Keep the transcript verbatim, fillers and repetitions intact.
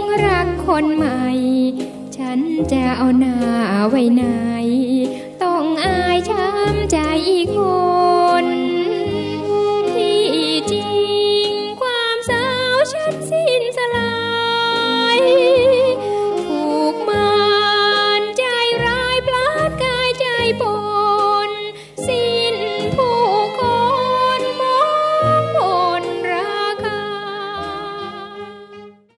รักคนใหม่ฉันจะเอาหน้าไว้ไหนต้องอายช้ำใจอีกคน